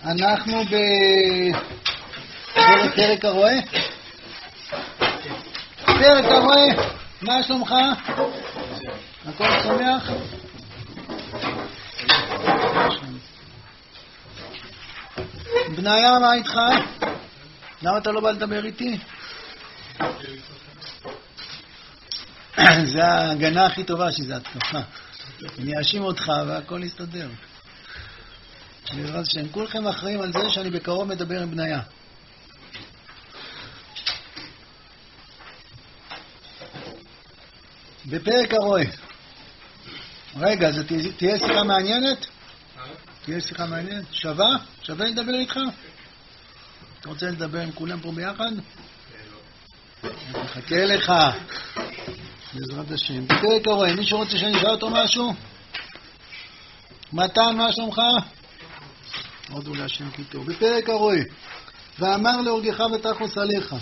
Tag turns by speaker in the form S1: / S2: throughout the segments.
S1: אנחנו בפרק הרואה. פרק הרואה, מה שלומך? הכל שמח? בניה, מה איתך? למה אתה לא בא לדבר איתי? זה ההגנה הכי טובה שזה התקפה. אני אאשים אותך והכל יסתדר. בעזרת השם, כולכם אחראים על זה שאני בקרוב מדבר עם בניה. בפרק הרואה. רגע, זה תהיה שיחה מעניינת? תהיה שיחה מעניינת? שווה? שווה לדבר איתך? אתה רוצה לדבר עם כולם פה ביחד? אני מחכה לך. בעזרת השם. בפרק הרואה, מישהו רוצה שאני אשאל אותו משהו? מתן, מה שלומך? עוד אולי השם כי טוב. בפרק הרואה, ואמר להורגך ותחוס עליך.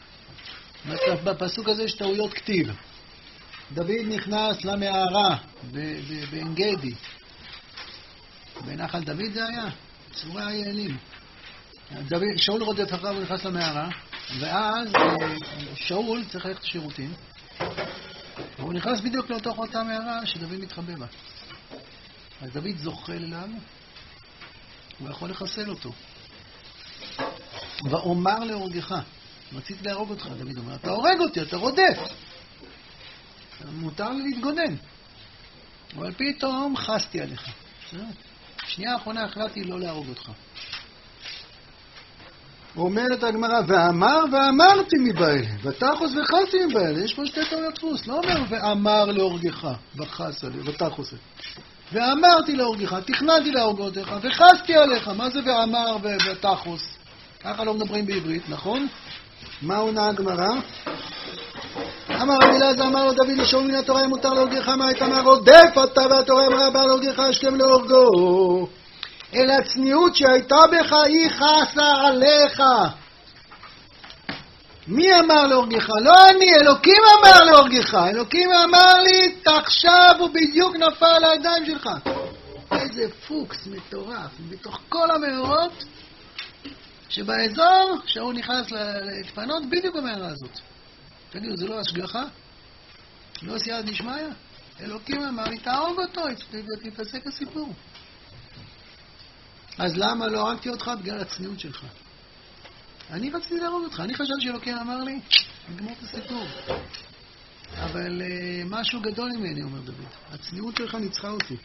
S1: בפסוק הזה יש טעויות כתיב. דוד נכנס למערה בעין גדי. בנחל דוד זה היה? צורי היעלים. שאול רודף אחריו ונכנס למערה, ואז שאול צריך ללכת לשירותים. והוא נכנס בדיוק לתוך אותה מערה שדוד מתחבא בה. אז דוד זוחל אליו, הוא יכול לחסל אותו. ואומר להורגך, רציתי להרוג אותך, דוד אומר, אתה הורג אותי, אתה רודף. מותר לי להתגונן. אבל פתאום חסתי עליך. שנייה האחרונה החלטתי לא להרוג אותך. אומרת הגמרא, ואמרתי מבעל, ותחוס וחסתי מבעל. יש פה שתי טעויות דפוס. לא אומר ואמר להורגך, וחס עליך, ותחוס. ואמרתי להורגך, תכננתי להרוג אותך, וחסתי עליך. מה זה ואמר ותחוס? ככה לא מדברים בעברית, נכון? מה עונה הגמרא? אמר רבי אלעזר, אמר לו דוד לשאול מן התורה, אם מותר להורגך, מה היית אמר? רודף אתה, והתורה אמרה בא להורגך השכם להורגו. אלא הצניעות שהייתה בך היא חסה עליך. מי אמר להורגך? לא אני, אלוקים אמר להורגך. אלוקים אמר לי, תחשב, הוא בדיוק נפל לידיים שלך. איזה פוקס מטורף. בתוך כל המאורות שבאזור, שהוא נכנס להתפנות בדיוק במארה הזאת. תגידו, זה לא השגחה? לא סייעת נשמע? אלוקים אמר לי, תהרוג אותו, תתעסק הסיפור. אז למה לא הרגתי אותך? בגלל הצניעות שלך. אני רציתי להרוג אותך. אני חשב שאלוקים אמר לי, נגמור את הסיפור. אבל משהו גדול ממני, אומר דוד. הצניעות שלך ניצחה אותי.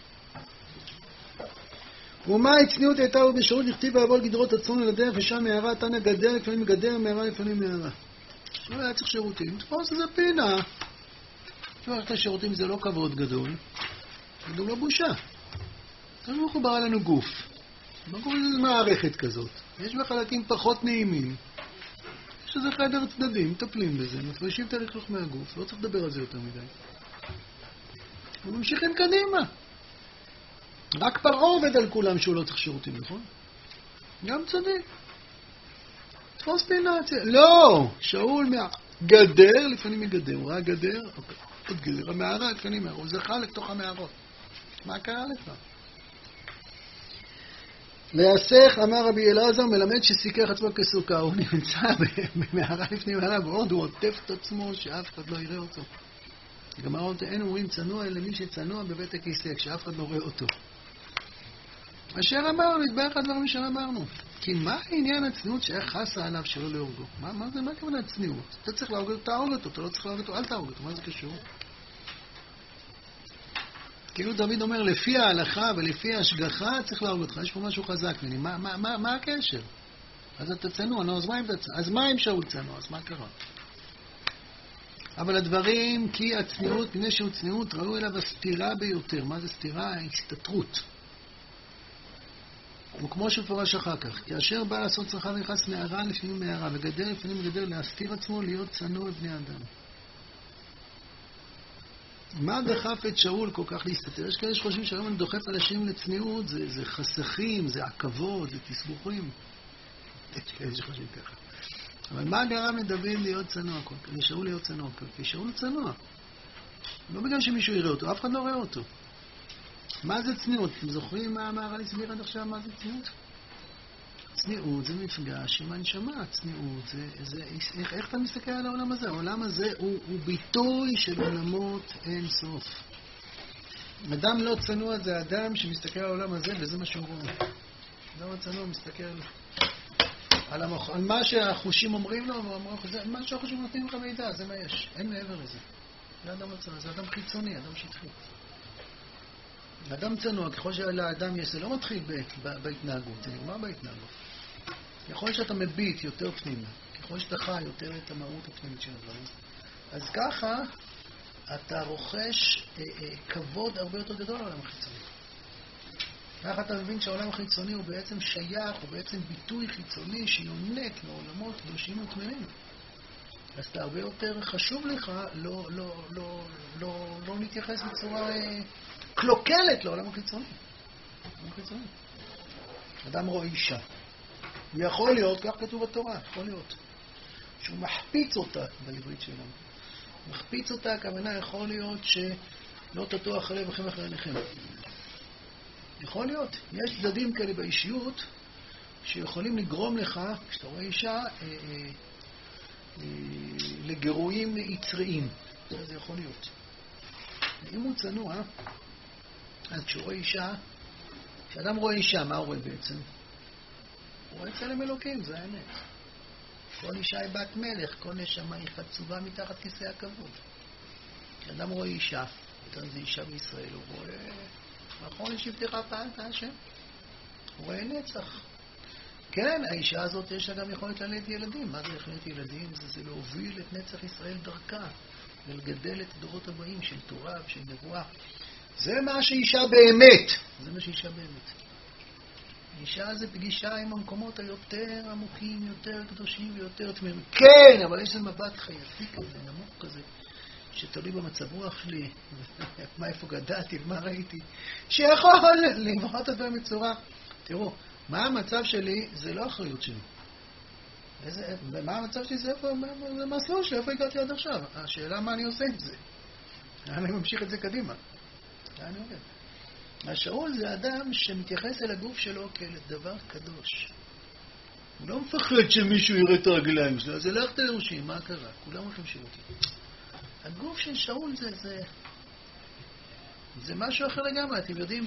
S1: ומה הצניעות הייתה עוד בשרות לכתיב ויבוא גדרות הצאן על הדרך ושם מערה תנא גדר, לפעמים גדר, מערה לפעמים מערה. לא היה צריך שירותים. תפוס איזה פינה. ללכת לשירותים זה לא כבוד גדול. זה גם לא בושה. אז הוא מחובר לנו גוף. מה קוראים לזה מערכת כזאת? יש בה חלקים פחות נעימים. יש איזה חדר צדדים, מטפלים בזה, מפרישים את הלכלוך מהגוף, לא צריך לדבר על זה יותר מדי. וממשיכים קדימה. רק פרעה עובד על כולם שהוא לא צריך שירותים, נכון? גם צדיק. תפוס פינה. לא! שאול גדר, לפעמים מגדר. הוא ראה גדר, עוד גדר. המערה, לפעמים מערה. הוא זכה לתוך המערות. מה קרה לך? להסך, אמר רבי אלעזר, מלמד שסיכך עצמו כסוכה. הוא נמצא במערה לפני מערה, ועוד הוא עוטף את עצמו שאף אחד לא יראה אותו. גמרא אומרת, אין אומרים צנוע, אלא מי שצנוע בבית הכיסא, כשאף אחד לא רואה אותו. אשר אמרנו, נדבר אחד דברים שאמרנו. כי מה העניין הצניעות שהיה חסה עליו שלא להורגו? מה זה? מה כמובן הצניעות? אתה צריך להורג אותו, תהרוג אותו. אתה לא צריך להורג אותו, אל תהרוג אותו. מה זה קשור? כאילו דוד אומר, לפי ההלכה ולפי ההשגחה צריך להרוג אותך. יש פה משהו חזק ממני. מה הקשר? אז אתה צנוע, נו, אז מה אם שאול צנוע? אז מה קרה? אבל הדברים, כי הצניעות, פני שהוא צניעות, ראו אליו הסתירה ביותר. מה זה סתירה? הסתתרות. וכמו שפורש אחר כך, כאשר בא לעשות צרכה ונכנס מערה לפנים מערה, וגדר לפנים גדר, להסתיר עצמו, להיות צנוע בני אדם. מה דחף את שאול כל כך להסתתר? יש כאלה שחושבים שהיום אני דוחף אנשים לצניעות, זה חסכים, זה עכבות, זה תסבוכים. יש כאלה שחושבים ככה. אבל מה גרם לדוד להיות צנוע כל כך? לשאול להיות צנוע כל כך? כי שאול הוא צנוע. לא בגלל שמישהו יראה אותו, אף אחד לא רואה אותו. מה זה צניעות? אתם זוכרים מה המהר"ל הסביר עד עכשיו מה זה צניעות? צניעות זה מפגש עם הנשמה, צניעות זה איך אתה מסתכל על העולם הזה? העולם הזה הוא ביטוי של עולמות אין סוף. אדם לא צנוע זה אדם שמסתכל על העולם הזה וזה מה שהוא רואה. אדם הצנוע מסתכל על מה שהחושים אומרים לו, מה שהחושים נותנים לך מידע, זה מה יש, אין מעבר לזה. זה אדם הצנוע, זה אדם חיצוני, אדם שטחי. אדם צנוע, ככל שלאדם יש, זה לא מתחיל בהתנהגות, זה נגמר בהתנהגות. ככל שאתה מביט יותר פנימה, ככל שאתה חי יותר את המהות הפנימית של הדברים, אז ככה אתה רוכש כבוד הרבה יותר גדול לעולם החיצוני. ככה אתה מבין שהעולם החיצוני הוא בעצם שייך, הוא בעצם ביטוי חיצוני שיונק לעולמות קדושים ותמימים. אז אתה הרבה יותר חשוב לך לא להתייחס בצורה קלוקלת לעולם החיצוני. אדם רואה אישה. הוא יכול להיות, כך כתוב בתורה, יכול להיות, שהוא מחפיץ אותה בעברית שלנו. מחפיץ אותה, הכוונה יכול להיות שלא תטוע אחרי לכם אחרי עיניכם. יכול להיות. יש צדדים כאלה באישיות שיכולים לגרום לך, כשאתה רואה אישה, לגירויים יצריים. זה יכול להיות. אם הוא צנוע, אז כשהוא רואה אישה, כשאדם רואה אישה, מה הוא רואה בעצם? הוא רואה צלם אלוקים, זה האמת. כל אישה היא בת מלך, כל נשמה היא חצובה מתחת כיסא הכבוד. כשאדם רואה אישה, יותר זה אישה בישראל, הוא רואה, נכון לשבתך פעלת השם? הוא רואה נצח. כן, האישה הזאת יש לה גם יכולת ללדת ילדים. מה זה יכולת ילדים? זה להוביל את נצח ישראל דרכה, ולגדל את הדורות הבאים של תורה ושל נבואה. זה מה שאישה באמת. זה מה שאישה באמת. אישה זה פגישה עם המקומות היותר עמוקים, יותר קדושים ויותר תמימים. כן, אבל יש לזה מבט חייתי כזה, נמוך כזה, שתלוי במצב רוח שלי, איפה גדלתי ומה ראיתי, שיכול למחות אותו בצורה. תראו, מה המצב שלי זה לא אחריות שלי. מה המצב שלי זה מסלול שלי, איפה הגעתי עד עכשיו. השאלה מה אני עושה עם זה. אני ממשיך את זה קדימה. אני אומר. השאול זה אדם שמתייחס אל הגוף שלו כאל דבר קדוש. הוא לא מפחד שמישהו יראה את הרגליים שלו, אז הלך את הירושים, מה קרה? כולם הולכים שירותים. הגוף של שאול זה משהו אחר לגמרי. אתם יודעים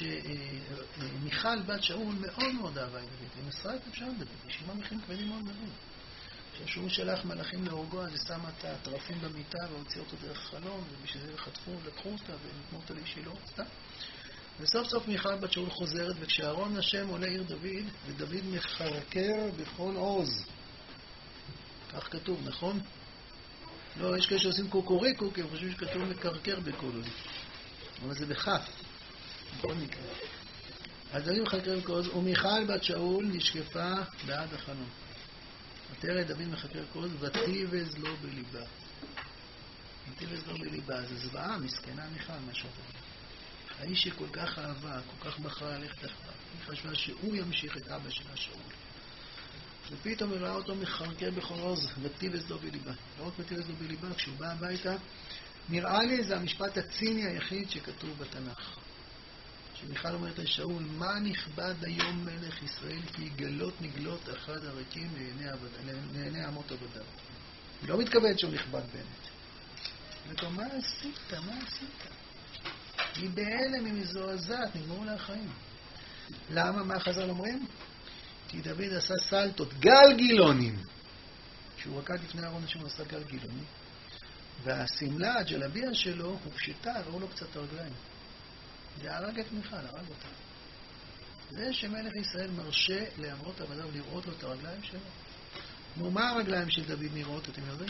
S1: שמיכל בת שאול מאוד מאוד אהבה את דוד. היא מסרה את אפשר דוד. יש עימה מחירים כבדים מאוד מאוד. כשהוא שלח מלאכים להורגו, אז היא שמה את הטרפים במיטה והוציאה אותו דרך חלום, ובשביל זה לקחו אותה ונתנו אותה לאישי סתם. וסוף סוף מיכל בת שאול חוזרת, וכשארון השם עולה עיר דוד, ודוד מחרקר בכל עוז. כך כתוב, נכון? לא, יש כאלה שעושים קוקוריקו, כי הם חושבים שכתוב מקרקר בכל עוז. אבל זה בכף, בכל מקרה. אז דוד מחרקר בכל עוז, ומיכל בת שאול נשקפה בעד החלום. ותראה דוד מחרקר בכל עוז, ותיבז לו בליבה. ותיבז לו בליבה, זה זוועה, מסכנה מיכל, משהו אחר. האיש שכל כך אהבה, כל כך בחרה ללכת אחריו, היא חשבה שהוא ימשיך את אבא שלה שאול. ופתאום היא ראה אותו מחרקר בכל עוז, ותיבז לו בליבה. לא רק ותיבז לו בליבה, כשהוא בא הביתה, נראה לי זה המשפט הציני היחיד שכתוב בתנ"ך. שמיכל אומרת לשאול, מה נכבד היום מלך ישראל, כי יגלות נגלות אחד הרקים לעיני עמות עבדיו. היא לא מתכוונת שהוא נכבד באמת. ותאמר, מה עשית? מה עשית? היא בהלם, היא מזועזעת, נגמרו לה החיים. למה? מה חז"ל אומרים? כי דוד עשה סלטות, גלגילונים. כשהוא רקד לפני ארון השם הוא עשה גלגילונים. והסמלה, הג'לביה שלו, הופשטה, ראו לו קצת הרגליים. זה הרג את מיכל, הרג אותה. זה שמלך ישראל מרשה לאמרות עבדיו לראות לו את הרגליים שלו. נו, מה הרגליים של דוד נראות, אתם יודעים?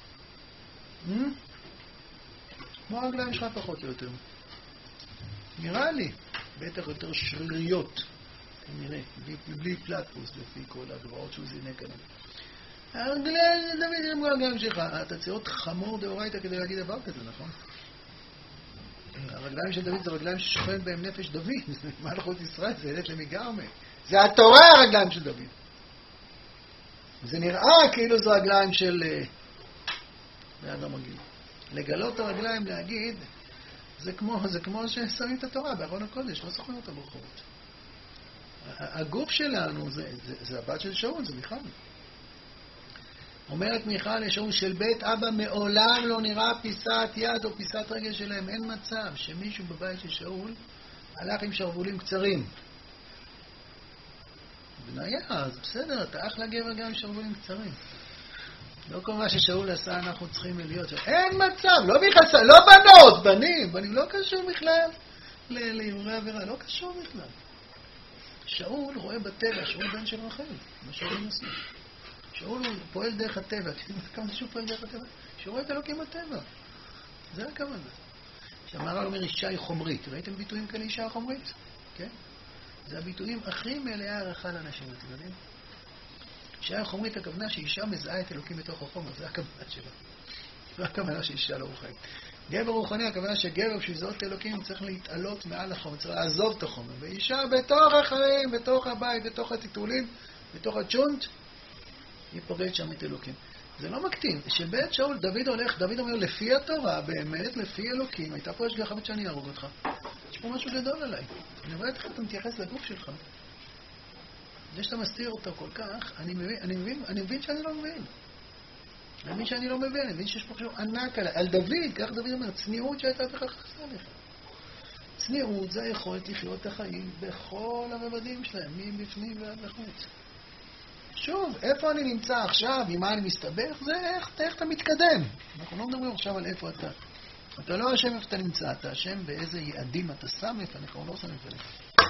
S1: כמו הרגליים שלך פחות או יותר. נראה לי, בטח יותר שריריות, נראה, בלי פלטפוס, לפי כל הדברות שהוא זינק עליהם. הרגליים, דוד, הם הרגליים שלך. אתה צריך להיות חמור דאורייתא כדי להגיד דבר כזה, נכון? הרגליים של דוד זה רגליים ששוכן בהם נפש דוד. מלכות ישראל, זה ילד למיגרמה. זה התורה הרגליים של דוד. זה נראה כאילו זה רגליים של באדם רגיל. לגלות את הרגליים, להגיד, זה כמו ששמים את התורה בארון הקודש, לא סוחרים אותה ברחובות. הגוף שלנו זה הבת של שאול, זה מיכל. אומרת מיכל לשאול של בית אבא מעולם לא נראה פיסת יד או פיסת רגל שלהם. אין מצב שמישהו בבית של שאול הלך עם שרבולים קצרים. בניה, אז בסדר, אתה אחלה גבר גם עם שרבולים קצרים. לא כל מה ששאול עשה אנחנו צריכים להיות. אין מצב, לא בכלל, לא בנות, בנים לא קשור בכלל לאירועי עבירה, לא קשור בכלל. שאול רואה בטבע, שאול בן של רחל, מה שאול נסו. שאול הוא פועל דרך הטבע, כמה שהוא פועל דרך הטבע? שהוא רואה את אלוקים בטבע. זה הכוונה. שהמהר"ל אומר אישה היא חומרית. ראיתם ביטויים כאלה אישה חומרית? כן? זה הביטויים הכי מלאי הערכה לאנשים, אתם יודעים? אישה חומרית, הכוונה שאישה מזהה את אלוקים בתוך החומר, זה הכוונה שלה. זה הכוונה שאישה לא רוחנית. גבר רוחני, הכוונה שגבר שיזהות את אלוקים צריך להתעלות מעל החומר, צריך לעזוב את החומר. ואישה בתוך החיים, בתוך הבית, בתוך הטיטולים, בתוך הצ'ונט, היא פוגעת שם את אלוקים. זה לא מקטין. שבית שאול, דוד אומר, לפי התורה, באמת, לפי אלוקים, הייתה פה השגחה שאני אהרוג אותך. יש פה משהו גדול עליי. אני רואה איך אתה מתייחס לגוף שלך. זה שאתה מסתיר אותו כל כך, אני מבין שאני לא מבין. אני מבין שיש פה חשוב ענק עליי. על דוד, כך דוד אומר, צניעות שהייתה בכך חסר לך. צניעות זה היכולת לחיות את החיים בכל הממדים שלהם, מבפנים ועד לחוץ. שוב, איפה אני נמצא עכשיו, עם מה אני מסתבך, זה איך אתה מתקדם. אנחנו לא מדברים עכשיו על איפה אתה. אתה לא אשם איפה אתה נמצא, אתה אשם באיזה יעדים אתה שם איפה, אנחנו לא שמים איפה.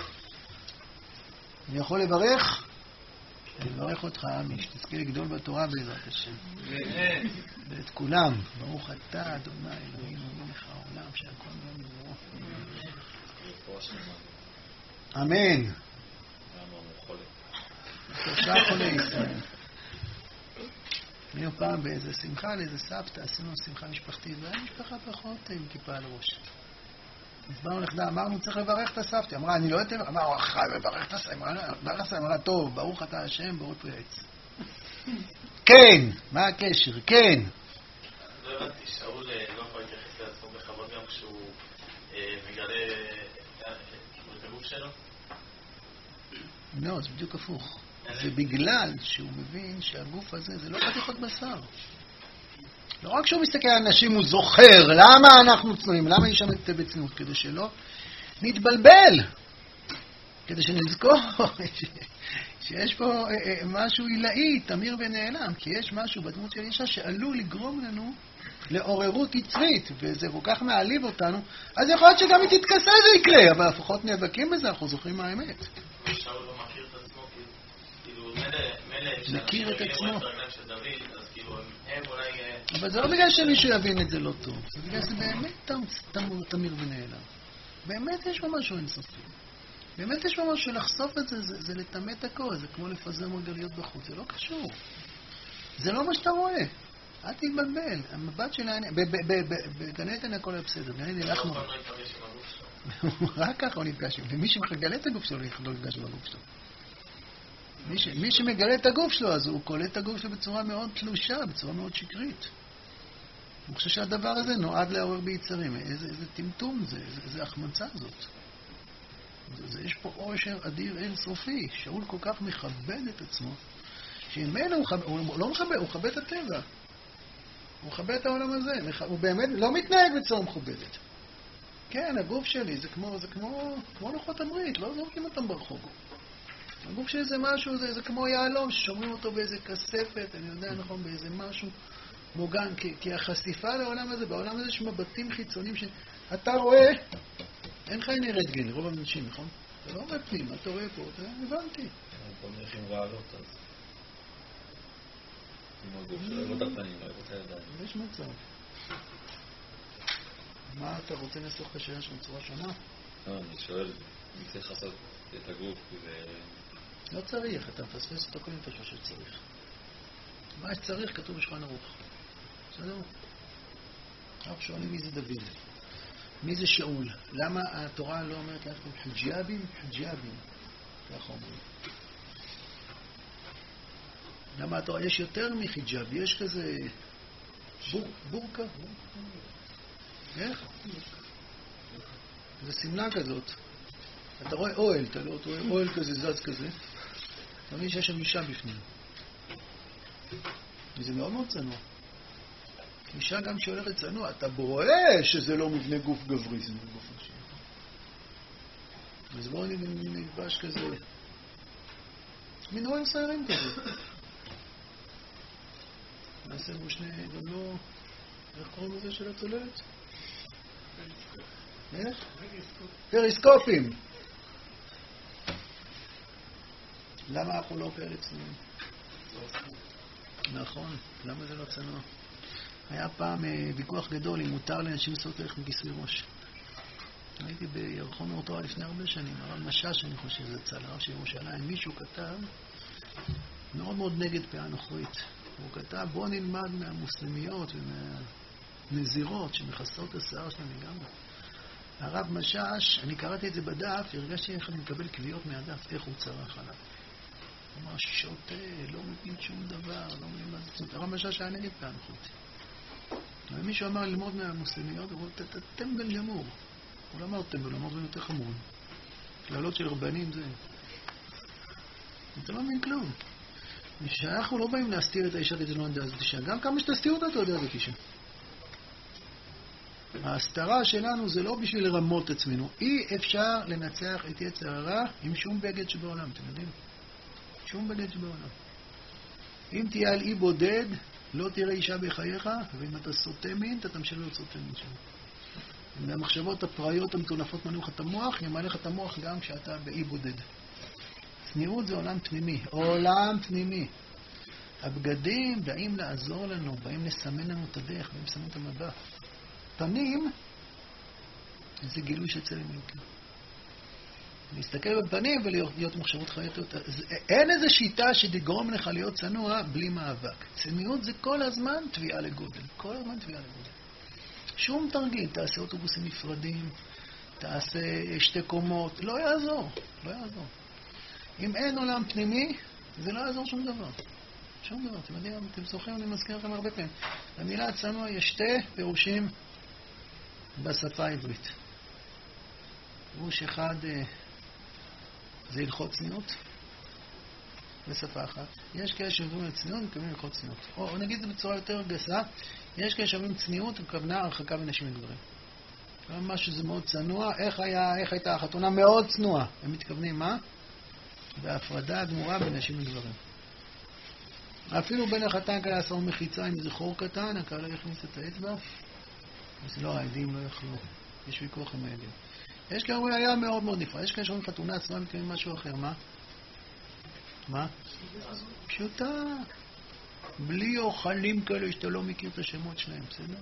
S1: אני יכול לברך? אני מברך אותך, עמי, שתזכה לגדול בתורה בעזרת השם. ואת כולם, ברוך אתה, אדוני, אלוהינו מלך העולם, שהכל נברא. אמן. שלושה חולי ישראל. היינו פעם באיזה שמחה, לאיזה סבתא, עשינו שמחה משפחתית, והיה משפחה פחות עם כיפה על הראש. אז באנו לכדה, אמרנו, צריך לברך את הסבתא. אמרה, אני לא יודעת, אמרה, אחי, לברך את הסבתא. אמרה, טוב, ברוך אתה השם, ברוך פרי עץ. כן, מה הקשר? כן.
S2: לא הבנתי, שאול לא יכול להתייחס לעצמו בכבוד גם כשהוא מגלה את הגוף שלו?
S1: לא, זה בדיוק הפוך. זה בגלל שהוא מבין שהגוף הזה זה לא חתיכות בשר. לא רק שהוא מסתכל על אנשים הוא זוכר למה אנחנו צנועים, למה יש שם את בצנות, כדי שלא נתבלבל, כדי שנזכור שיש פה משהו עילאי, תמיר ונעלם, כי יש משהו בדמות של אישה שעלול לגרום לנו לעוררות יצרית, וזה כל כך מעליב אותנו, אז יכול להיות שגם היא תתכסה זה יקרה, אבל לפחות נאבקים בזה, אנחנו זוכרים מה האמת.
S2: שאול לא מכיר את עצמו, כאילו
S1: מכיר את עצמו.
S2: הם אולי...
S1: אבל זה לא בגלל שמישהו יבין את זה לא טוב, זה בגלל שזה באמת תמיר ונעלם. באמת יש פה משהו אינסופי. באמת יש פה משהו שלחשוף את זה, זה לטמא את הכל, זה כמו לפזר מרגליות בחוץ, זה לא קשור. זה לא מה שאתה רואה. אל תתבלבל. המבט שלנו, בגן עדן הכל היה בסדר. גן עדן אנחנו... רק ככה הוא נפגש. ומי שמגלה את הגוף שלו, לא נפגש עם הגוף שלו. מי שמגלה את הגוף שלו, אז הוא קולט את הגוף שלו בצורה מאוד תלושה, בצורה מאוד שקרית. אני חושב שהדבר הזה נועד לעורר ביצרים. איזה טמטום זה, איזה החמצה זאת. יש פה עושר אדיר אינסופי. שאול כל כך מכבד את עצמו, שממנו הוא לא מכבד, הוא מכבד את הטבע. הוא מכבד את העולם הזה. הוא באמת לא מתנהג בצורה מכובדת. כן, הגוף שלי זה כמו לוחות הברית, לא זורקים אותם ברחוב. הגוף שלי זה משהו, זה כמו יעלום, ששומרים אותו באיזה כספת, אני יודע נכון, באיזה משהו מוגן, כי החשיפה לעולם הזה, בעולם הזה יש מבטים חיצוניים שאתה רואה, אין לך עיני רנטגן, רוב האנשים, נכון? אתה לא רואה פנים, אתה רואה פה, אתה הבנתי.
S3: פה נראים רעלות, אז... עם הגוף שלו, לא את הפנים, לא רוצה לדעת.
S1: יש מצב. מה אתה רוצה לנסות את השאלה שלנו בצורה שונה?
S3: לא, אני שואל, אני צריך לעשות את הגוף ו...
S1: לא צריך, אתה מפספס אותו קודם אתה חושב שצריך. מה שצריך כתוב בשולחן ערוך. בסדר? אנחנו שואלים מי זה דוד. מי זה שאול? למה התורה לא אומרת לכם חג'אבים? חג'אבים. ככה אומרים. למה התורה? יש יותר מחיג'אב, יש כזה בורקה. איך? זה סמלה כזאת. אתה רואה אוהל, אתה לא רואה אוהל כזה, זז כזה. אתה מבין שיש שם אישה בפנים. וזה מאוד מאוד צנוע. אישה גם שהולכת צנוע, אתה רואה שזה לא מבנה גוף גברי, זה מבנה גוף נשי. אז בואו נלבש כזה. מין אוהל סיירים כזה. נעשה בו שני, גם לא... איך קוראים לזה של הצוללת? איך? פריסקופים. למה אנחנו לא כאלה צנועים? נכון, למה זה לא צנוע? היה פעם ויכוח גדול אם מותר לאנשים לעשות הלך מכיסוי ראש. הייתי בירחון אור תורה לפני הרבה שנים, הרב משש, אני חושב, זה צל, הרב של ירושלים. מישהו כתב מאוד מאוד נגד פאה נוכרית. הוא כתב, בוא נלמד מהמוסלמיות ומהנזירות שמכסות השיער שלהם לגמרי. הרב משש, אני קראתי את זה בדף, הרגשתי איך אני מקבל קביעות מהדף, איך הוא צרח עליו. הוא אמר, שוטה, לא מבין שום דבר, לא מבין מה זה. הרב משש היה נגד פאה נוכרית. ומישהו אמר ללמוד מהמוסלמיות, הוא אמר, טמבל גמור. הוא לא אמר טמבל, הוא אמר דברים יותר חמורים. כללות של רבנים זה... אתה לא מבין כלום. שאנחנו לא באים להסתיר את האישה כדי לא נדע, אז אישה. גם כמה שתסתיר אותה, אתה יודע זאת אישה. ההסתרה שלנו זה לא בשביל לרמות עצמנו. אי אפשר לנצח את יצר הרע עם שום בגד שבעולם, אתם יודעים? שום בגד שבעולם. אם תהיה על אי בודד, לא תראה אישה בחייך, ואם אתה סוטה מין, אתה תמשיך להיות סוטה מין שם. מהמחשבות הפראיות המטונפות מנעו לך את המוח, ימלא לך את המוח גם כשאתה באי בודד. צניעות זה עולם פנימי, עולם פנימי. הבגדים באים לעזור לנו, באים לסמן לנו את הדרך, באים לסמן את המבע. פנים זה גילוי של צלם אלוקים. להסתכל בפנים ולהיות מחשבות חיות. אין איזו שיטה שתגרום לך להיות צנוע בלי מאבק. צניעות זה כל הזמן תביעה לגודל. כל הזמן תביעה לגודל. שום תרגיל, תעשה אוטובוסים נפרדים, תעשה שתי קומות, לא יעזור, לא יעזור. אם אין עולם פנימי, זה לא יעזור שום דבר. שום דבר. אתם יודעים, אתם זוכרים, אני מזכיר לכם הרבה פעמים. למילה צנוע יש שתי פירושים בשפה העברית. פירוש אחד זה הלכות צניעות, בשפה אחת. יש כאלה שאומרים על צניעות ומקבלים הלכות צניעות. או נגיד את זה בצורה יותר גסה, יש כאלה שאומרים צניעות וכוונה הרחקה בין נשים וגברים. משהו שזה מאוד צנוע. איך הייתה החתונה? מאוד צנועה. הם מתכוונים מה? בהפרדה הגמורה בין נשים וגברים. אפילו בין החתן כאלה עשו מחיצה עם איזה חור קטן, הכאלה יכניס את האצבע. אז לא, העדים לא יכלו. יש ויכוח עם העדים. יש כאלה אומרים היה מאוד מאוד נפרד. יש כאלה שאומרים חתונה עצמה מתכוונים משהו אחר. מה? מה? פשוטה. בלי אוכלים כאלה שאתה לא מכיר את השמות שלהם, בסדר?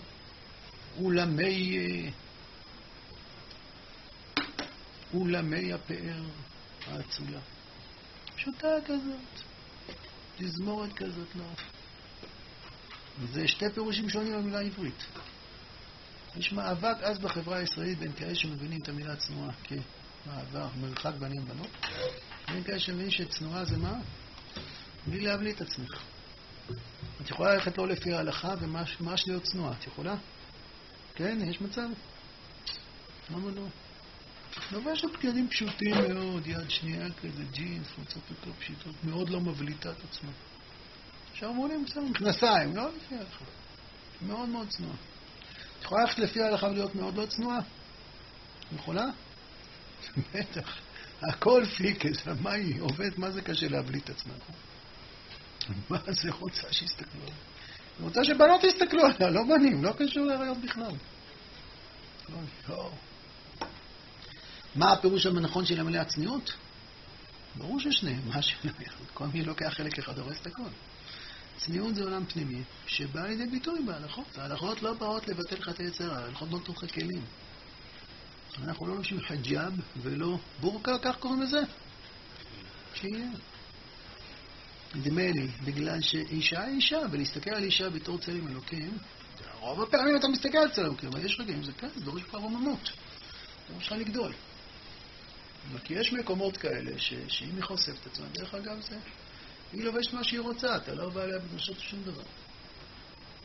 S1: אולמי הפאר האצולה. פשוטה כזאת. תזמורת כזאת, לא. וזה שתי פירושים שונים במילה העברית. יש מאבק אז בחברה הישראלית בין כאלה שמבינים את המילה צנועה כמעבר, מרחק בנים בנות. בין כאלה שמבינים שצנועה זה מה? בלי להבליט את עצמך. את יכולה ללכת לא לפי ההלכה ומש להיות צנועה. את יכולה? כן, יש מצב. למה לא? לובשת בגדים פשוטים מאוד, יד שנייה כזה, ג'ינס, חולצות יותר פשוטות, מאוד לא מבליטה את עצמה. שרמונים בסדר, מכנסיים, לא לפי ההלכה. מאוד מאוד צנועה. את יכולה ללכת לפי ההלכה ולהיות מאוד לא צנועה? יכולה? בטח. הכל פיקס, מה היא עובדת, מה זה קשה להבליט את עצמה? מה זה רוצה שיסתכלו עליה? רוצה שבנות יסתכלו עליה, לא בנים, לא קשור להריות בכלל. לא. מה הפירוש הנכון של המילה הצניעות? ברור ששניהם, מה שלא יחד. כל מי לוקח חלק אחד הורס את הכל. צניעות זה עולם פנימי שבא לידי ביטוי בהלכות. ההלכות לא באות לבטל לך את היצר, ההלכות לא תוך הכלים. אנחנו לא לובשים חג'אב ולא בורקה, כך קוראים לזה? שיהיה. נדמה לי, בגלל שאישה היא אישה, ולהסתכל על אישה בתור צלם אלוקים, רוב הפעמים אתה מסתכל על צלם אלוקים, אבל יש רגעים, זה כן, זה דורש כבר רוממות. זה דורש לך לגדול. כי יש מקומות כאלה שאם היא חושפת את עצמה, דרך אגב זה, היא לובשת מה שהיא רוצה, אתה לא בא עליה בדרשות שום דבר.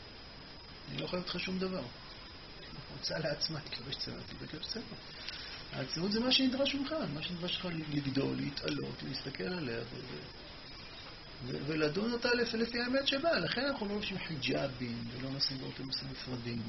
S1: אני לא חייבת לך שום דבר. היא רוצה לעצמה, היא לובשת צבע, היא לובשת צבע. העצמאות זה מה שנדרש ממך, מה שנדרש לך לגדול, להתעלות, להסתכל עליה ולדון אותה לפי האמת שבה. לכן אנחנו לא לובשים חיג'אבים, ולא נוסעים באוטובוסים נפרדים,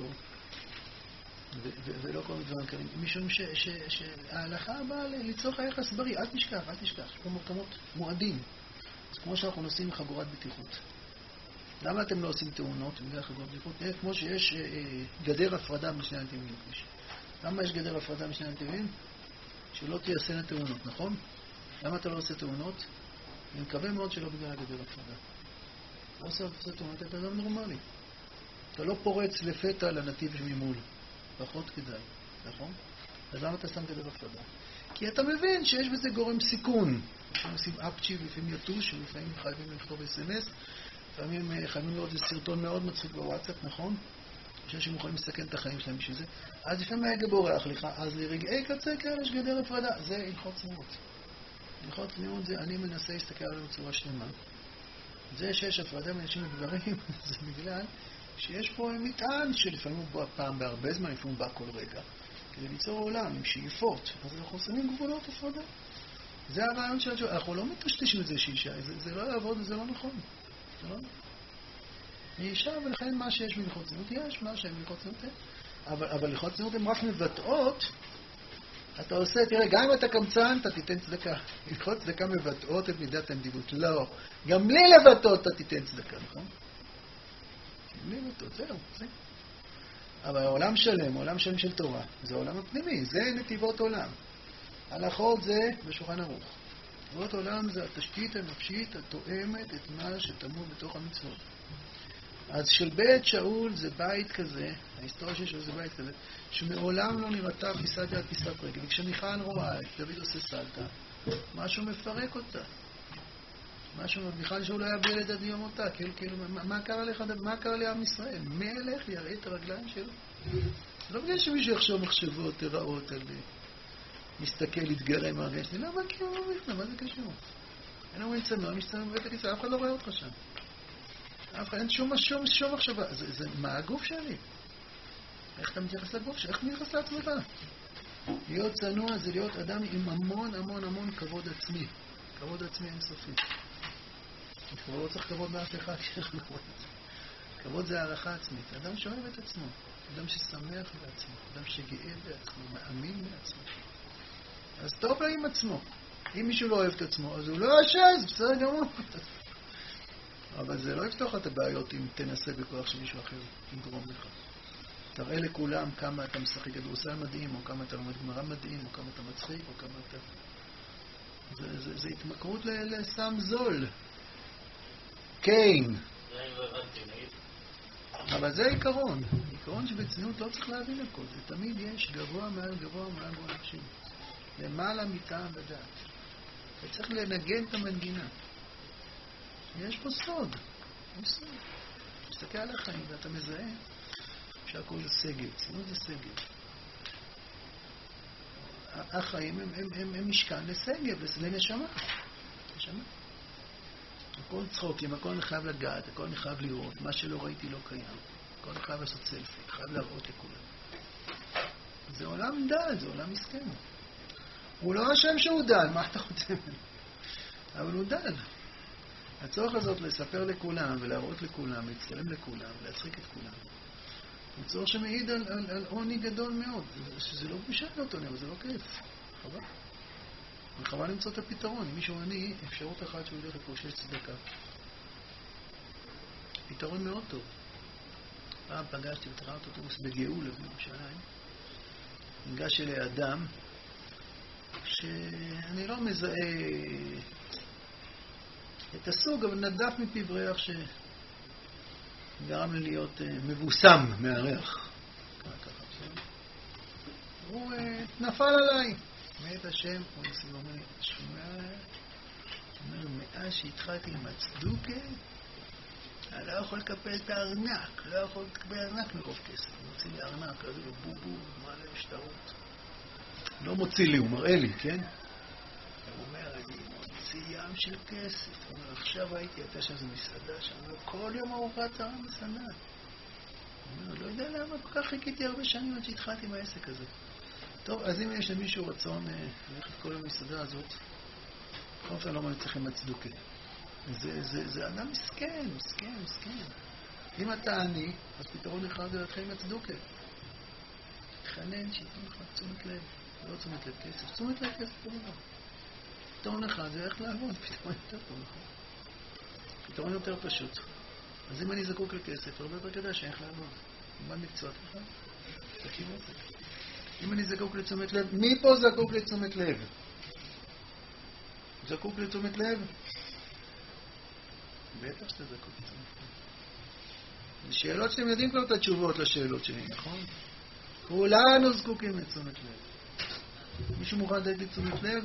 S1: ולא כל מיני דברים כאלה. משום שההלכה באה ליצור היחס בריא. אל תשכח. יש פה מקומות מועדים. אז כמו שאנחנו נוסעים חגורת בטיחות. למה אתם לא עושים תאונות בגלל חגורת בטיחות? כמו שיש גדר הפרדה משני הנתיבים בכביש. למה יש גדר הפרדה משני הנתיבים? שלא תייסן תאונות, נכון? למה אתה לא עושה תאונות? אני מקווה מאוד שלא בגלל הגדר הפרדה. לא עושה תאונות, אתה אדם נורמלי. אתה לא פורץ לפתע לנתיב ממול. פחות כדאי, נכון? אז למה אתה שם גדר הפרדה? כי אתה מבין שיש בזה גורם סיכון. לפעמים עושים אפצ'י, לפעמים יתוש, ולפעמים חייבים לכתוב SMS, לפעמים חייבים לראות איזה סרטון מאוד מצחיק בוואטסאפ, נכון? שאנשים יכולים לסכן את החיים שלהם בשביל זה. אז לפעמים ההגה בורח לך, אז לרגעי קצה כאלה יש גדר הפרדה. זה הלכות צניעות. הלכות צניעות זה אני מנסה להסתכל עליו בצורה שלמה. זה שיש הפרדה מאנשים וגברים, זה בגלל שיש פה מטען שלפעמים הוא בא פעם בהרבה זמן, לפעמים הוא בא כל רגע. כדי ליצור עולם עם שאיפות. אז אנחנו שמים גבולות הפרדה. זה הרעיון של התשובה. אנחנו לא מטשטשים את זה שאישה. זה לא יעבוד וזה לא נכון. זה לא נכון. היא אישה, ולכן מה שיש בהלכות צניעות יש, מה שאין בהלכות צניעות אין. אבל הלכות צניעות הן רק מבטאות. אתה עושה, תראה, גם אם אתה קמצן, אתה תיתן צדקה. הלכות צדקה מבטאות את מידת הנדיבות. לא. גם בלי לבטאות אתה תיתן צדקה, נכון? בלי לבטאות, זהו. אבל העולם שלם, העולם שלם של תורה, זה העולם הפנימי, זה נתיבות עולם. הלכות זה בשולחן ערוך. נתיבות עולם זה התשתית הנפשית התואמת את מה שתמוד בתוך המצוות. אז של בית שאול זה בית כזה, ההיסטוריה שלו זה בית כזה, שמעולם לא נראתה פיסת יד פיסת רגל. וכשמיכל רואה את דוד עושה סלטה, משהו מפרק אותה. מיכל שאול היה בילד עד יום אותה, כאילו, מה קרה לך, מה קרה לעם ישראל? מלך יראה את הרגליים שלו. לא בגלל שמישהו יחשוב מחשבות רעות על מסתכל, להתגרם מהרגל שלי, לא, מה כאילו לא בכלל, מה זה קשור? אין אומרים צנוע, מי שצנוע בבית הכיסא, אף אחד לא רואה אותך שם. אף אחד, אין שום מחשבה. זה מה הגוף שלי? איך אתה מתייחס לגוף שלי? איך אתה מתייחס לעצמך? להיות צנוע זה להיות אדם עם המון כבוד עצמי. כבוד עצמי אינסופי. כבר לא צריך כבוד מאף אחד שיש לו כבוד עצמי. כבוד זה הערכה עצמית. אדם שאוהב את עצמו. אדם ששמח בעצמו. אדם שגאה בעצמו. מאמין בעצמו. אז טוב לה עם עצמו. אם מישהו לא אוהב את עצמו, אז הוא לא אשם, זה בסדר גמור. אבל זה לא יפתוח את הבעיות אם תנסה בכוח שמישהו אחר יגרום לך. תראה לכולם כמה אתה משחק כדורסל מדהים, או כמה אתה לומד גמרא מדהים, או כמה אתה מצחיק, או כמה אתה... זה התמכרות לסם זול. קיין. אבל זה העיקרון. העיקרון שבצניעות לא צריך להבין הכל. זה תמיד יש גבוה מעל גבוה אנשים. למעלה מטעם ודעת. וצריך לנגן את המנגינה. יש פה סוד. יש סוד. תסתכל על החיים ואתה מזהה שהכל זה סגל. צניעות זה סגל. החיים הם משכן לסגל, לנשמה. נשמה. הכל צחוקים, הכל אני חייב לגעת, הכל אני חייב לראות. מה שלא ראיתי לא קיים. הכל אני חייב לעשות סלפי, חייב להראות לכולם. זה עולם דל, זה עולם מסכן. הוא לא השם שהוא דל, מה אתה רוצה? אבל הוא דל. הצורך הזאת לספר לכולם ולהראות לכולם, להצטלם לכולם, להצחיק את כולם. הוא צורך שמעיד על עוני גדול מאוד. שזה לא בושה להיות עוני, אבל זה לא כיף. חבל. וחבל למצוא את הפתרון. אם מישהו עני, אפשרות אחת שהוא ילך לפרושש צדקה. פתרון מאוד טוב. פעם פגשתי בתחנת אוטובוס בגאולה בירושלים. ניגש אלי אדם שאני לא מזהה את הסוג, אבל נדף מפיו ריח שגרם לי להיות מבוסם מהריח. הוא נפל עליי. מאת השם, הוא ניסים ואומר לי, אומר, מאז שהתחלתי עם הצדוקה, אני לא יכול לקפל את הארנק, לא יכול לקבל ארנק מרוב כסף. הוא מוציא לי ארנק, אז הוא בובו, מעלה שטרות. לא מוציא לי, הוא מראה לי, כן? הוא אומר, אני מוציא ים של כסף. הוא אומר, עכשיו הייתי, הייתה שם מסעדה, שם כל יום ארוחת צהריים מסעדה. הוא אומר, לא יודע למה כל כך חיכיתי הרבה שנים עד שהתחלתי עם העסק הזה. טוב, אז אם יש למישהו רצון ללכת כל המסעדה הזאת, כל אופן לא מצליח עם הצדוקה. זה אדם מסכן. אם אתה עני, אז פתרון אחד זה להתחיל עם הצדוקה. תחנן שייתנו לך תשומת לב, לא תשומת לב כסף, תשומת לב כסף לא דבר. פתרון אחד זה איך לעבוד, פתרון יותר טוב, נכון? פתרון יותר פשוט. אז אם אני זקוק לכסף, הרבה יותר כדאי שאיך לעבוד. מה מקצוע לך? תקים עסק. אם אני זקוק לתשומת לב, מי פה זקוק לתשומת לב? זקוק לתשומת לב? בטח שאתה זקוק לתשומת לב. זה שאלות שאתם יודעים כבר את התשובות לשאלות שלי, נכון? כולנו זקוקים לתשומת לב. מישהו מוכן לתת לי תשומת לב?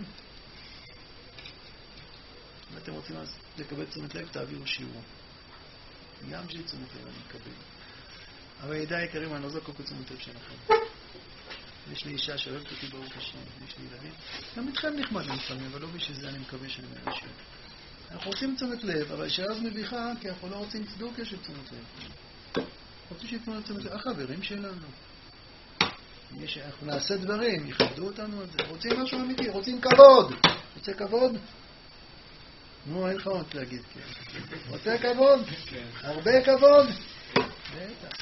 S1: אם אתם רוצים אז לקבל תשומת לב, תעבירו שיעור. גם שלי תשומת לב אני מקבל. אבל ידיי יקרים, אני לא זקוק לתשומת לב שלכם. יש לי אישה שאוהבת אותי ברוך השם, יש לי ילדים. גם איתכם נחמד לפעמים, אבל לא בשביל זה אני מקווה שאני מרשם. אנחנו רוצים תשומת לב, אבל השאלה זו מביכה, כי אנחנו לא רוצים צדוקה של תשומת לב. אנחנו רוצים שיתנו לתשומת לב. החברים שלנו. אנחנו נעשה דברים, יכבדו אותנו על זה. רוצים משהו אמיתי, רוצים כבוד. רוצה כבוד? נו, אין לך עוד להגיד, כן. רוצה כבוד? הרבה כבוד? בטח.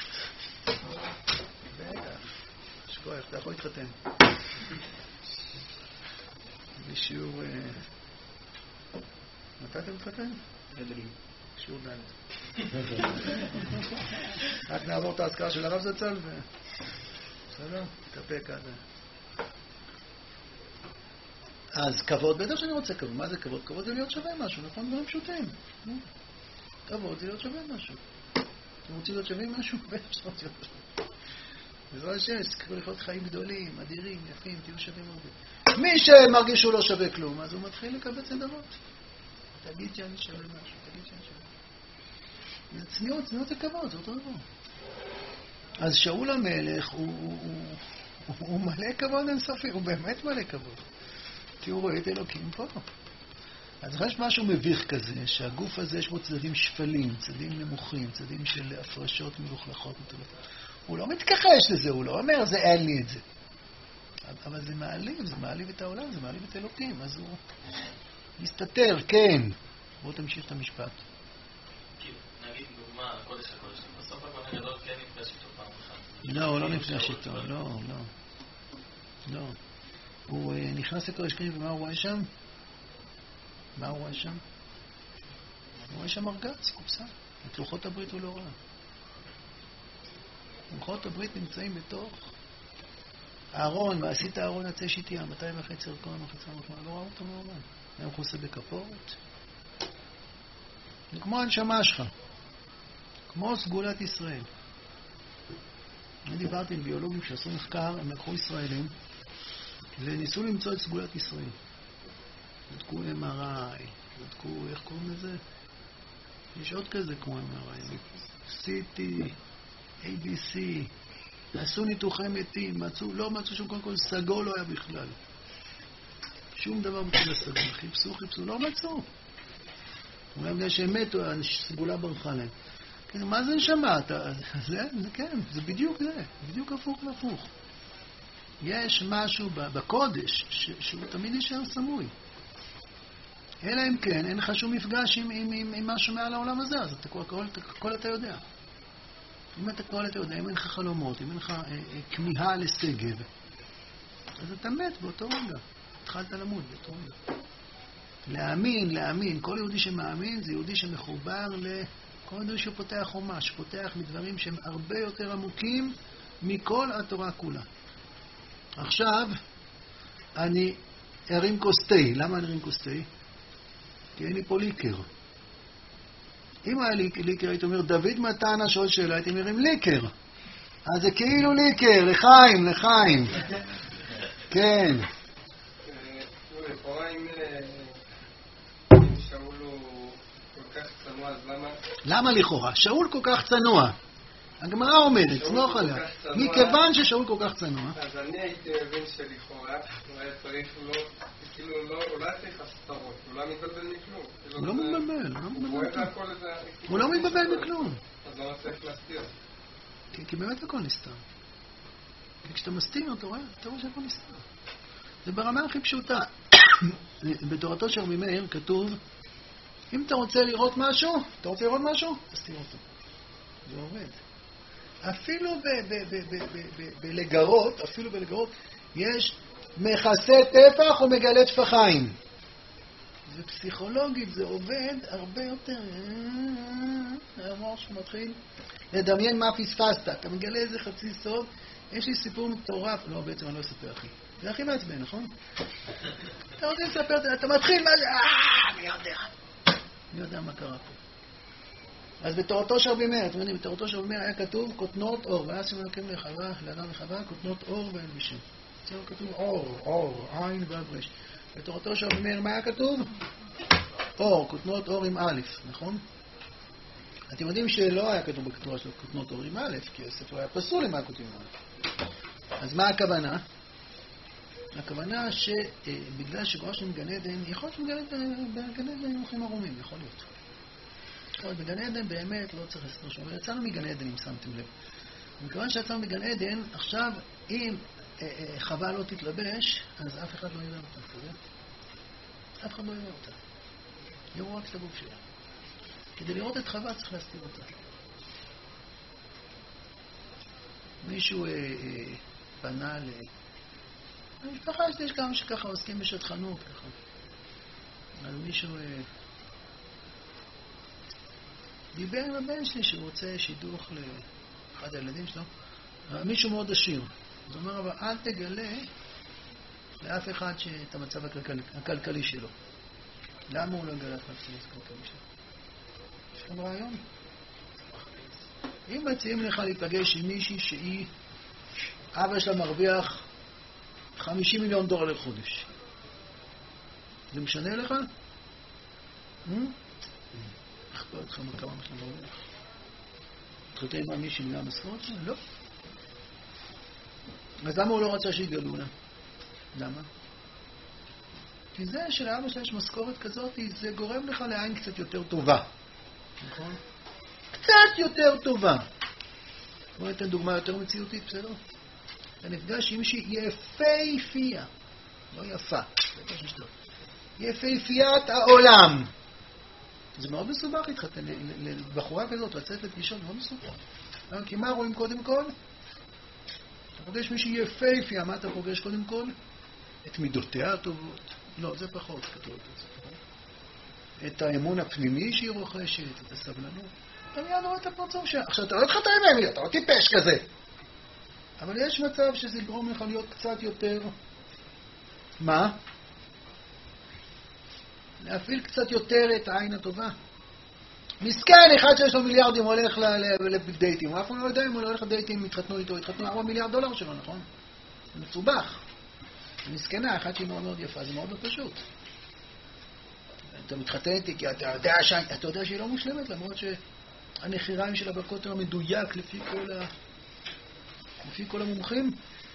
S1: שכוח, אתה יכול להתחתן. בשיעור... מתי אתה מתחתן? שיעור ד'. רק נעבור את ההזכרה של הרב זצ"ל ו... בסדר? תתאפק עד... אז כבוד, בטח שאני רוצה כבוד. מה זה כבוד? כבוד זה להיות שווה משהו, נכון? דברים פשוטים. כבוד זה להיות שווה משהו. אתם רוצים להיות שווים משהו? בטח שאתם רוצים להיות שווה. בעזרת השם, תזכרו לחיות חיים גדולים, אדירים, יפים, תהיו שווים הרבה. מי שמרגיש שהוא לא שווה כלום, אז הוא מתחיל לקבץ נדבות. תגיד שאני שווה משהו, תגיד שאני שווה. זה צניעות, צניעות זה כבוד, זה אותו דבר. אז שאול המלך הוא מלא כבוד אינסופי, הוא באמת מלא כבוד. כי הוא רואה את אלוקים פה. אז יש משהו מביך כזה, שהגוף הזה יש בו צדדים שפלים, צדדים נמוכים, צדדים של הפרשות מלוכלכות. הוא לא מתכחש לזה, הוא לא אומר, זה אין לי את זה. אבל זה מעליב את העולם, זה מעליב את אלוקים, אז הוא מסתתר, כן. בואו תמשיך את המשפט.
S2: נגיד דוגמה, הקודש הקודשים, בסוף הכהן הגדול כן נפגש איתו פעם אחת.
S1: לא, הוא לא נפגש איתו, לא. הוא נכנס לקודש קודשים, ומה הוא רואה שם? מה הוא רואה שם? הוא רואה שם ארגז, קופסה. את לוחות הברית הוא לא ראה. לוחות הברית נמצאים בתוך הארון, ועשית הארון עצי שיטיה, 2.5 ערכון, לא ראה אותו מעולם. היה מכוסה בכפורת. זה כמו הנשמה שלך. כמו סגולת ישראל. אני דיברתי עם ביולוגים שעשו מחקר, הם לקחו ישראלים, וניסו למצוא את סגולת ישראל. בדקו MRI, בדקו, איך קוראים לזה? יש עוד כזה כמו MRI, CT, ABC, עשו ניתוחי מתים, לא מצאו שום קודם כל סגול לא היה בכלל. שום דבר מצאו לסגול, חיפשו, לא מצאו. אולי בגלל שהם מתו, הסגולה ברחה להם. כן, מה זה נשמה? זה כן, זה בדיוק זה, בדיוק הפוך להפוך. יש משהו בקודש שהוא תמיד יישאר סמוי. אלא אם כן, אין לך שום מפגש עם משהו מעל העולם הזה, אז הכל אתה יודע. אם אתה כל אתה יודע, אם אין לך חלומות, אם אין לך כמיהה לסגב, אז אתה מת באותו רגע. התחלת למות באותו רגע. להאמין, כל יהודי שמאמין זה יהודי שמחובר כל יהודי שפותח חומש, פותח מדברים שהם הרבה יותר עמוקים מכל התורה כולה. עכשיו, אני ארים כוס תה. למה אני ארים כוס תה? כי אין לי פה ליקר. אם היה לי ליקר, הייתי אומר, דוד מתנה שואל שאלה, הייתי מרים ליקר. אז זה כאילו ליקר, לחיים. כן.
S4: לכאורה אם שאול הוא כל כך צנוע, אז למה?
S1: למה לכאורה? שאול כל כך צנוע. הגמרא אומרת, סמוך עליה. מכיוון ששאול כל כך צנוע.
S4: אז אני הייתי מבין שלכאורה, הוא היה צריך כאילו הוא לא צריך הסתרות, הוא לא מתבלבל מכלום.
S1: הוא לא מתבלבל. הוא
S4: הוא
S1: לא מתבלבל מכלום.
S4: אז למה צריך להסתיר?
S1: כי באמת הכל נסתר. וכשאתה מסתיר, אתה רואה שהכל נסתר. זה ברמה הכי פשוטה. בתורתו של רבי מאיר כתוב, אם אתה רוצה לראות משהו, תסתיר אותו. זה עובד. אפילו בלגרות, יש מכסה טפח או מגלה טפחיים. זה פסיכולוגית, זה עובד הרבה יותר. המוח שמתחיל לדמיין מה פספסת. אתה מגלה איזה חצי סוד, יש לי סיפור מטורף. לא, בעצם אני לא אספר, אחי. זה הכי מעצבן, נכון? אתה רוצה לספר, אתה מתחיל מה זה, אני יודע מה קרה פה. אז בתורתו של רבי מאיר, אתם יודעים, בתורתו של רבי מאיר היה כתוב כותנות אור, ואז שימו אלוקים לאדם וחווה, כותנות אור והלבישים. אצלנו כתוב אור, עין והברש. בתורתו של רבי מאיר מה היה כתוב? אור, כותנות אור עם א', נכון? אתם יודעים שלא היה כתוב בתורה של כותנות אור עם א', כי הספר היה פסול אם היה כותוב עם א'. אז מה הכוונה? הכוונה שבגלל שגורשנו מגן עדן, יכול להיות שבגן עדן היו הולכים ערומים, יכול להיות. בגן עדן באמת לא צריך לסתור שום, אבל יצאנו מגן עדן אם שמתם לב. מכיוון שיצאנו מגן עדן, עכשיו אם חווה לא תתלבש, אז אף אחד לא יראה אותה, כזה. אף אחד לא יראה אותה. יראו רק את הגוף שלה. כדי לראות את חווה צריך להסתיר אותה. מישהו פנה המשפחה יש כמה שככה עוסקים בשטחנות, ככה. אבל מישהו דיבר עם הבן שלי שהוא רוצה שידוך לאחד הילדים שלו. מישהו מאוד עשיר. אז הוא אומר, אבל אל תגלה לאף אחד את המצב הכלכלי שלו. למה הוא לא גלה את המצב הכלכלי שלו? יש כאן רעיון. אם מציעים לך להיפגש עם מישהי שהיא, אבא שלה מרוויח $50 מיליון לחודש. זה משנה לך? אכפת אותך כמה משנה מרוויח? תחותה עם מישהי מהמשכורת שלה? לא. אז למה הוא לא רצה שיגלו לה? למה? כי זה שלאבא שלה יש משכורת כזאת, זה גורם לך לעין קצת יותר טובה. נכון? קצת יותר טובה. בואו ניתן דוגמה יותר מציאותית, בסדר? אתה נפגש עם מישהי יפהפייה, לא יפה, יפהפיית העולם. זה מאוד מסובך להתחתן, לבחורה כזאת, לצאת לפגישות, מאוד מסובך. כי מה רואים קודם כל? אתה פוגש מישהי יפהפייה, מה אתה פוגש קודם כל? את מידותיה הטובות. לא, זה פחות כתוב את זה. את האמון הפנימי שהיא רוכשת, את הסבלנות. אתה מיד רואה את הפרצוף שלה. עכשיו, אתה לא התחתן עם אמי, אתה לא טיפש כזה. אבל יש מצב שזה יגרום לך להיות קצת יותר... מה? להפעיל קצת יותר את העין הטובה. מסכן, אחד שיש לו מיליארדים הולך לדייטים. הוא אף פעם לא יודע אם הוא הולך לדייטים, התחתנו איתו, התחתנו $4 מיליארד שלו, נכון? זה מסובך. מסכנה, אחד שהיא מאוד מאוד יפה, זה מאוד לא פשוט. אתה מתחתן איתי כי אתה יודע שהיא לא מושלמת, למרות שהנחיריים שלה בכותר המדויק לפי כל המומחים.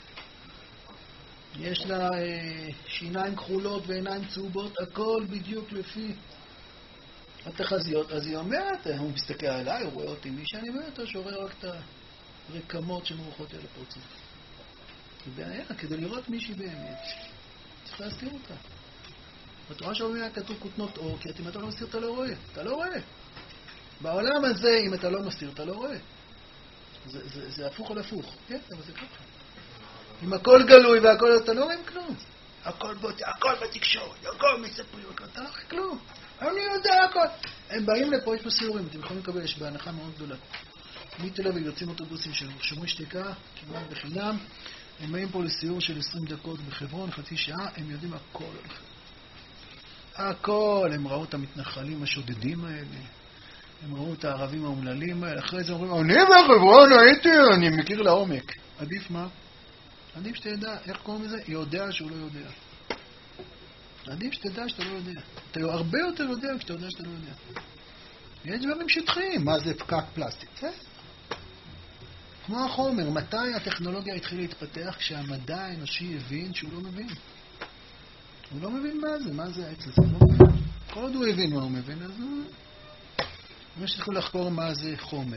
S1: יש לה שיניים כחולות ועיניים צהובות, הכל בדיוק לפי התחזיות. אז היא אומרת, הוא מסתכל עליי, הוא רואה אותי, מי שאני אומר אותו, שרואה רק את הרקמות שמרוחות אל הפרצוף. כי בעיה, כדי לראות מישהי באמת, צריך להזכיר אותה. בתורה שאומר כתוב כותנות אור, כי אם אתה לא מסתיר, אתה לא רואה. אתה לא רואה. בעולם הזה, אם אתה לא מסתיר, אתה לא רואה. זה הפוך על הפוך. כן, אבל זה ככה. אם הכל גלוי והכל, אתה לא רואים כלום. הכל בתקשורת, הכל מספרים, אתה לא רואה כלום. אני יודע הכל. הם באים לפה, יש פה סיורים, אתם יכולים לקבל, יש בהנחה מאוד גדולה. מתל אביב יוצאים אוטובוסים של שומרי שתיקה, כמעט בחינם. הם באים פה לסיור של 20 דקות בחברון, חצי שעה, הם יודעים הכל על חברון. הכל, הם ראו את המתנחלים השודדים האלה, הם ראו את הערבים האומללים האלה, אחרי זה אומרים, אני בחברון הייתי, אני מכיר לעומק. עדיף מה? עדיף שתדע, איך קוראים לזה? יודע שהוא לא יודע. עדיף שתדע שאתה לא יודע. אתה הרבה יותר יודע כשאתה יודע שאתה לא יודע. יש דברים שטחיים, מה זה פקק פלסטיק? זה? כמו החומר, מתי הטכנולוגיה התחילה להתפתח? כשהמדע האנושי הבין שהוא לא מבין. הוא לא מבין מה זה העץ הזה, לא מבין. כל עוד הוא הבין מה הוא מבין, אז הוא... ממש צריך לחקור מה זה חומר.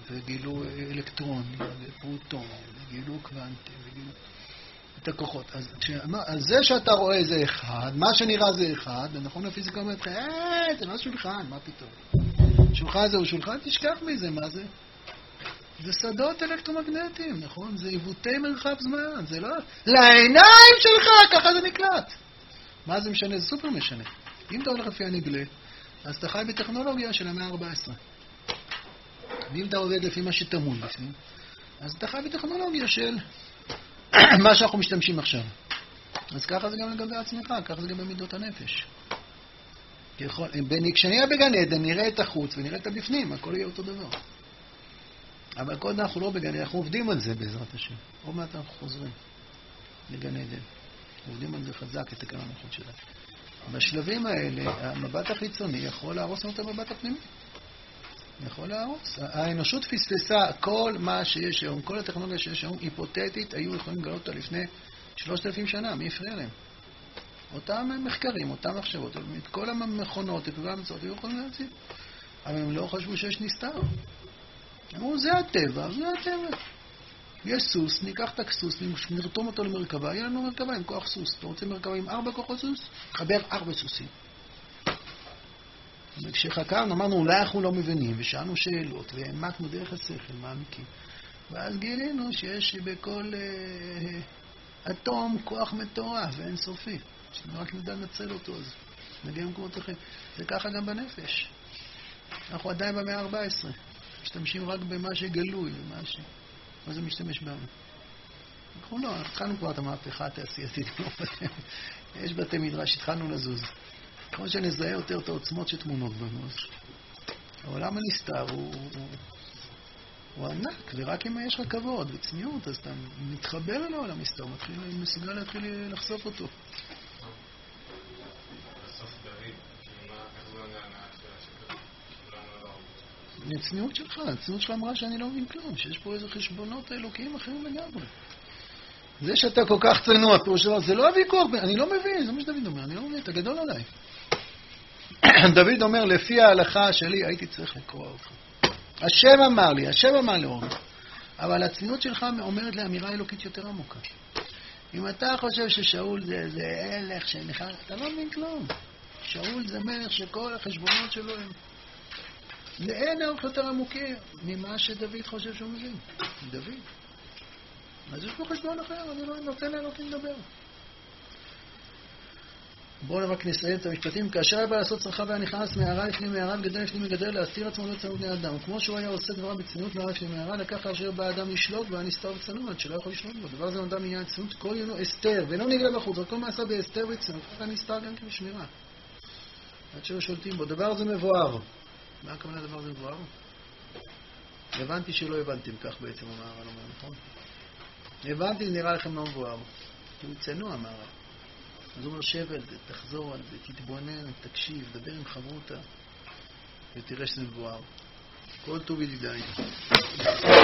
S1: וגילו אלקטרונים, ופרוטונים, וגילו קוונטים, וגילו את הכוחות. אז זה שאתה רואה זה אחד, מה שנראה זה אחד, ונכון הפיזיקה אומרת לך, זה לא שולחן, מה פתאום? שולחן זהו שולחן, תשכח מזה, מה זה? זה שדות אלקטרומגנטיים, נכון? זה עיוותי מרחב זמן, זה לא... לעיניים שלך, ככה זה נקלט. מה זה משנה? זה סופר משנה. אם אתה הולך לפי הנגלה, אז אתה חי בטכנולוגיה של המאה ה-14. ואם אתה עובד לפי מה שתמון בפנים, אז אתה חי בטכנולוגיה של מה שאנחנו משתמשים עכשיו. אז ככה זה גם לגבי עצמך, ככה זה גם במידות הנפש. כשנהיה בגן עדן, נראה את החוץ ונראה את הבפנים, הכל יהיה אותו דבר. אבל קודם אנחנו לא בגן עדן, אנחנו עובדים על זה בעזרת השם. עוד מעט אנחנו חוזרים לגן עדן. עובדים על זה חזק, את הכמה הנחות שלה. בשלבים האלה, המבט החיצוני יכול להרוס לנו את המבט הפנימי. יכול להרוס. האנושות פספסה כל מה שיש היום, כל הטכנולוגיה שיש היום, היפותטית, היו יכולים לגלות אותה לפני 3,000 שנה. מי הפריע להם? אותם מחקרים, אותם מחשבות, את כל המכונות, את כל המצאות, היו יכולים להציב. אבל הם לא חשבו שיש נסתר. אמרו, זה הטבע, זה הטבע. יש סוס, ניקח את הסוס, נרתום אותו למרכבה, יהיה לנו מרכבה עם כוח סוס. אתה רוצה מרכבה עם 4 כוחות סוס? חבר 4 סוסים. וכשחקרנו, אמרנו, אולי אנחנו לא מבינים, ושאלנו שאלות, והעמקנו דרך השכל, מעמיקים. ואז גילינו שיש בכל אטום כוח מטורף ואין סופי. רק נדע לנצל אותו, אז נגיע למקומות אחרים. זה ככה גם בנפש. אנחנו עדיין במאה ה-14. משתמשים רק במה שגלוי, מה זה משתמש בנו? אנחנו לא, התחלנו כבר את המהפכה התעשייתית. יש בתי מדרש, התחלנו לזוז. כמו שנזהה יותר את העוצמות שתמונות בנו. העולם הנסתר הוא ענק, ורק אם יש לך כבוד וצניעות, אז אתה מתחבר אליו על המסתר, מסוגל להתחיל לחשוף אותו.
S4: בסוף דוד, איך זה עונה
S1: הצניעות שלך, הצניעות שלך אמרה שאני לא מבין כלום, שיש פה איזה חשבונות אלוקיים אחרים לגמרי. זה שאתה כל כך צנוע, פירוש דבר, זה לא הוויכוח, אני לא מבין, זה מה שדוד אומר, אני לא מבין, אתה גדול עליי. דוד אומר, לפי ההלכה שלי הייתי צריך לקרוא אותך. השם אמר לי, השם אמר לאורן. אבל הצניעות שלך אומרת לאמירה אלוקית יותר עמוקה. אם אתה חושב ששאול זה הלך שנכנס, אתה לא מבין כלום. שאול זה מלך שכל החשבונות שלו הם... לאין ערך יותר עמוקי ממה שדוד חושב שהוא מבין. דוד. אז יש פה חשבון אחר, אני לא נותן לאלוקים לדבר. בואו רק נסיים את המשפטים. כאשר היה בא לעשות צרכה והיה נכנס מערה לפני מערה, גדל לפני מגדל, להסתיר עצמו לצנות בני אדם. וכמו שהוא היה עושה דבר בצנות מערה לפני מערה, לקח אשר בא אדם לשלוט, והיה נסתר בצנות, שלא יכול לשלוט בו. דבר זה נודע מעניין צנות, כל יונו אסתר, ולא נגלה בחוץ, רק כל מעשה באסתר בצנות, ככה נסתר גם כשמירה. עד שלא שולטים בו. דבר זה מבואר. מה הכוונה דבר זה מבואר? הבנתי שלא הבנתם כך בעצם, אמר הרב, נכון? הבנתי, נראה לכם לא מבואר. הוא צנוע, אמר הרב. אז הוא אומר, שב על זה, תחזור על זה, תתבונן, תקשיב, דבר עם חברותה, ותראה שזה מבואר. כל טוב ידידיי.